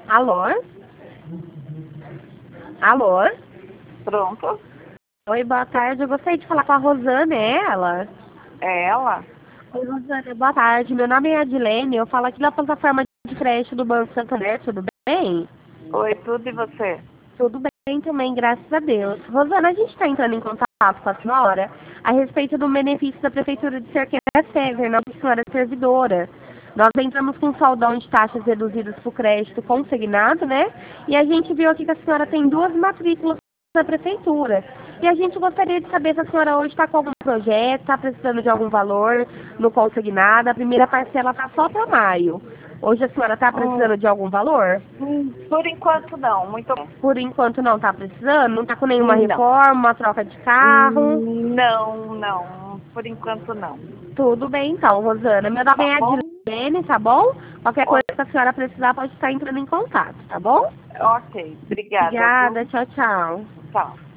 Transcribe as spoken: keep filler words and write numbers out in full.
Alô? Alô? Pronto. Oi, boa tarde. Eu gostaria de falar com a Rosana, é ela? É ela? Oi, Rosana, boa tarde. Meu nome é Adilene, eu falo aqui da plataforma de crédito do Banco Santander, tudo bem? Oi, tudo e você? Tudo bem também, graças a Deus. Rosana, a gente está entrando em contato com a senhora a respeito do benefício da Prefeitura de Cerqueira Sever, não que a senhora é servidora. Nós entramos com um saldão de taxas reduzidas para o crédito consignado, né? E a gente viu aqui que a senhora tem duas matrículas na Prefeitura. E a gente gostaria de saber se a senhora hoje está com algum projeto, está precisando de algum valor no consignado. A primeira parcela está só para maio. Hoje a senhora está Hum, precisando de algum valor? hum, por enquanto não, muito bem. Por enquanto não está precisando? Não está com nenhuma Não. reforma, uma troca de carro? Hum, Não, não. Por enquanto não. Tudo bem então, Rosana. Meu nome Tá é bom? Adilene, tá bom? Qualquer O- coisa que a senhora precisar pode estar entrando em contato, tá bom? Ok, obrigada, Obrigada, viu? tchau, tchau. Tchau.